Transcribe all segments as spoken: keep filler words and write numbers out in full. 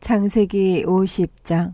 창세기 오십 장.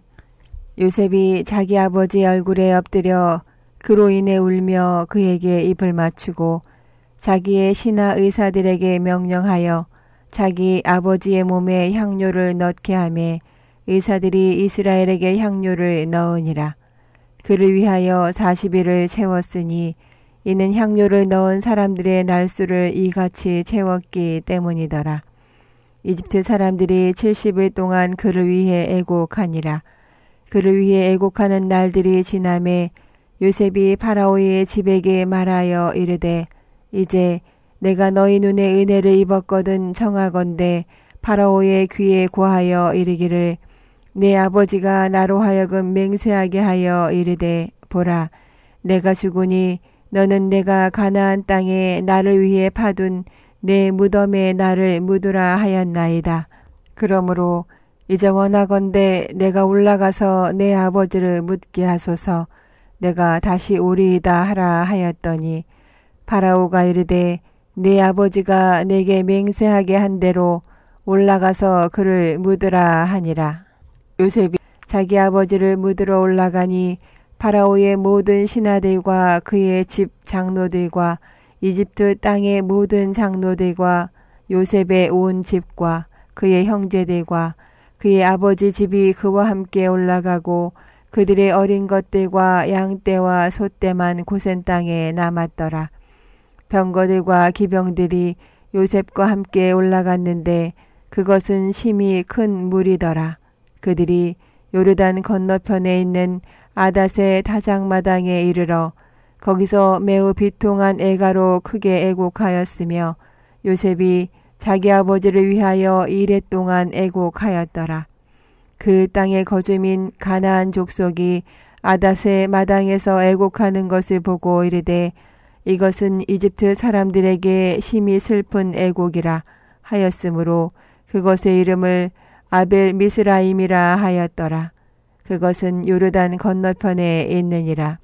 요셉이 자기 아버지 얼굴에 엎드려 그로 인해 울며 그에게 입을 맞추고 자기의 신하 의사들에게 명령하여 자기 아버지의 몸에 향료를 넣게 하매 의사들이 이스라엘에게 향료를 넣으니라. 그를 위하여 사십 일을 채웠으니 이는 향료를 넣은 사람들의 날수를 이같이 채웠기 때문이더라. 이집트 사람들이 칠십 일 동안 그를 위해 애곡하니라. 그를 위해 애곡하는 날들이 지나매 요셉이 파라오의 집에게 말하여 이르되 이제 내가 너희 눈에 은혜를 입었거든 청하건대 파라오의 귀에 고하여 이르기를 내 아버지가 나로 하여금 맹세하게 하여 이르되 보라 내가 죽으니 너는 내가 가나안 땅에 나를 위해 파둔 내 무덤에 나를 묻으라 하였나이다. 그러므로 이제 원하건대 내가 올라가서 내 아버지를 묻게 하소서. 내가 다시 오리이다 하라 하였더니 파라오가 이르되 내 아버지가 내게 맹세하게 한 대로 올라가서 그를 묻으라 하니라. 요셉이 자기 아버지를 묻으러 올라가니 파라오의 모든 신하들과 그의 집 장로들과 이집트 땅의 모든 장로들과 요셉의 온 집과 그의 형제들과 그의 아버지 집이 그와 함께 올라가고 그들의 어린 것들과 양떼와 소떼만 고센 땅에 남았더라. 병거들과 기병들이 요셉과 함께 올라갔는데 그것은 심히 큰 물이더라. 그들이 요르단 건너편에 있는 아닷의 다장마당에 이르러 거기서 매우 비통한 애가로 크게 애곡하였으며 요셉이 자기 아버지를 위하여 이랫동안 애곡하였더라. 그 땅의 거주민 가나안 족속이 아닷의 마당에서 애곡하는 것을 보고 이르되 이것은 이집트 사람들에게 심히 슬픈 애곡이라 하였으므로 그것의 이름을 아벨 미스라임이라 하였더라. 그것은 요르단 건너편에 있느니라.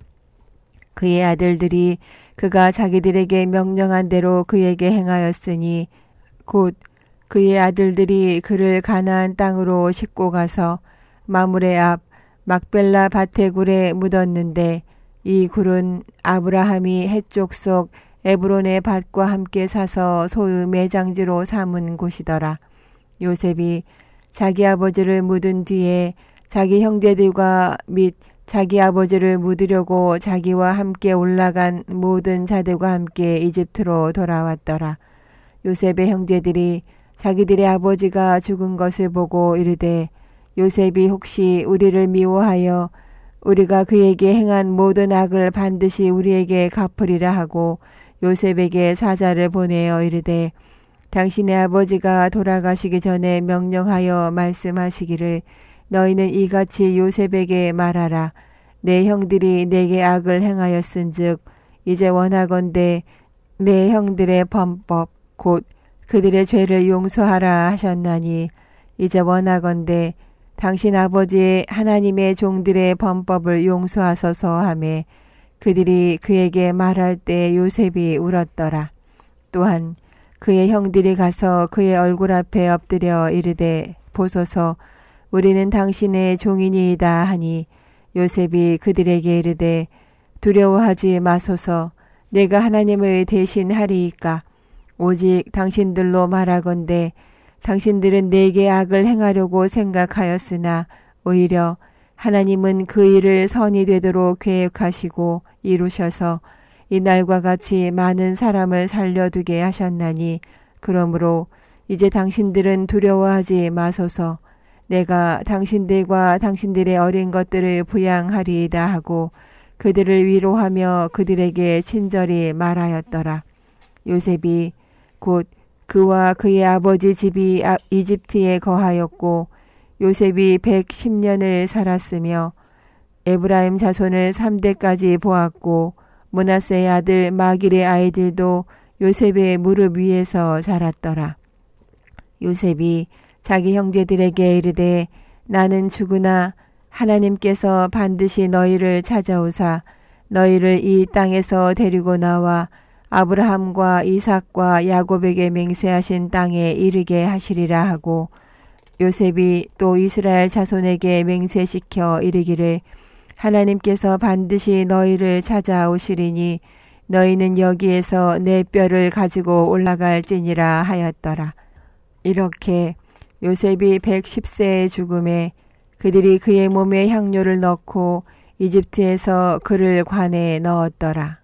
그의 아들들이 그가 자기들에게 명령한 대로 그에게 행하였으니 곧 그의 아들들이 그를 가나안 땅으로 싣고 가서 마므레 앞 막벨라 밭의 굴에 묻었는데 이 굴은 아브라함이 헷족 속 에브론의 밭과 함께 사서 소유 매장지로 삼은 곳이더라. 요셉이 자기 아버지를 묻은 뒤에 자기 형제들과 및 자기 아버지를 묻으려고 자기와 함께 올라간 모든 자들과 함께 이집트로 돌아왔더라. 요셉의 형제들이 자기들의 아버지가 죽은 것을 보고 이르되 요셉이 혹시 우리를 미워하여 우리가 그에게 행한 모든 악을 반드시 우리에게 갚으리라 하고 요셉에게 사자를 보내어 이르되 당신의 아버지가 돌아가시기 전에 명령하여 말씀하시기를 너희는 이같이 요셉에게 말하라. 내 형들이 내게 악을 행하였은즉 이제 원하건대 내 형들의 범법 곧 그들의 죄를 용서하라 하셨나니 이제 원하건대 당신 아버지의 하나님의 종들의 범법을 용서하소서 하매 그들이 그에게 말할 때 요셉이 울었더라. 또한 그의 형들이 가서 그의 얼굴 앞에 엎드려 이르되 보소서 우리는 당신의 종이니이다 하니 요셉이 그들에게 이르되 두려워하지 마소서 내가 하나님을 대신하리이까 오직 당신들로 말하건대 당신들은 내게 악을 행하려고 생각하였으나 오히려 하나님은 그 일을 선이 되도록 계획하시고 이루셔서 이날과 같이 많은 사람을 살려두게 하셨나니 그러므로 이제 당신들은 두려워하지 마소서 내가 당신들과 당신들의 어린 것들을 부양하리이다 하고 그들을 위로하며 그들에게 친절히 말하였더라. 요셉이 곧 그와 그의 아버지 집이 이집트에 거하였고 요셉이 백십 년을 살았으며 에브라임 자손을 삼 대까지 보았고 므낫세의 아들 마길의 아이들도 요셉의 무릎 위에서 자랐더라. 요셉이 자기 형제들에게 이르되 나는 죽으나 하나님께서 반드시 너희를 찾아오사 너희를 이 땅에서 데리고 나와 아브라함과 이삭과 야곱에게 맹세하신 땅에 이르게 하시리라 하고 요셉이 또 이스라엘 자손에게 맹세시켜 이르기를 하나님께서 반드시 너희를 찾아오시리니 너희는 여기에서 내 뼈를 가지고 올라갈지니라 하였더라. 이렇게 요셉이 백십 세에 죽음에 그들이 그의 몸에 향료를 넣고 이집트에서 그를 관에 넣었더라.